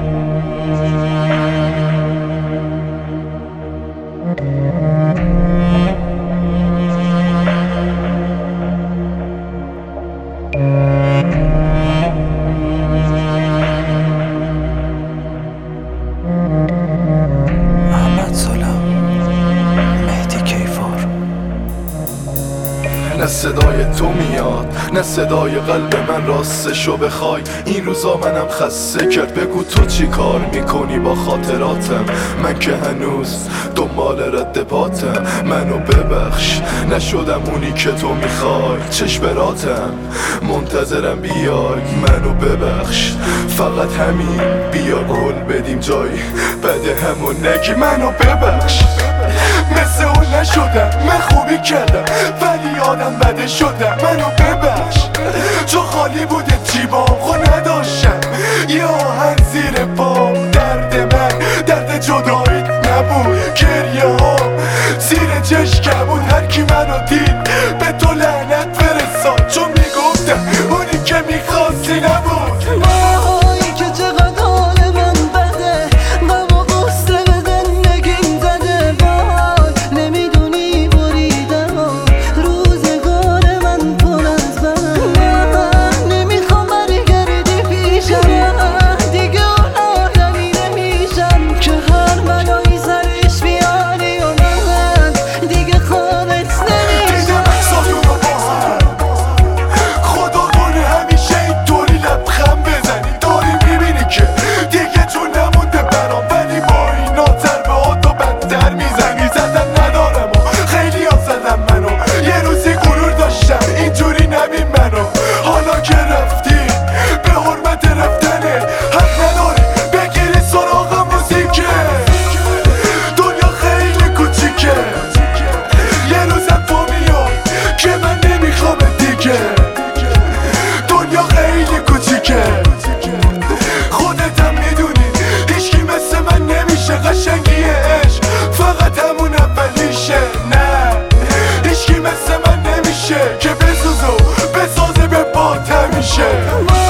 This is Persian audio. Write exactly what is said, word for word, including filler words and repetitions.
نه صدای تو میاد، نه صدای قلب من راستشو بخوای. این روزا منم خسته کرد، بگو تو چی کار میکنی با خاطراتم. من که هنوز دنبال رد پاتم. منو ببخش نشدم اونی که تو میخوای، چشمراتم منتظرم بیای. منو ببخش فقط همین، بیا گل بدیم جایی بده همون نگی. منو ببخش مثل اون نشدم، من خوبی کردم ولی آدم بده شدم. منو ببخش چون خالی بوده جیبام، خود نداشتم یه آهن زیر پام. درد من درد جداییت نبود، گریه ها زیر چشکم بود. هر کی منو دید به تو لعنت فرستاد، چون میگفتم اونی که میخواستی نبود. دنیا خیلی کوچیکه، خودتم میدونی هیچکی مثل من نمیشه. قشنگی عشق فقط همون اولیشه. نه هیچکی مثل من نمیشه که بسوز و بسازه به باد همیشه.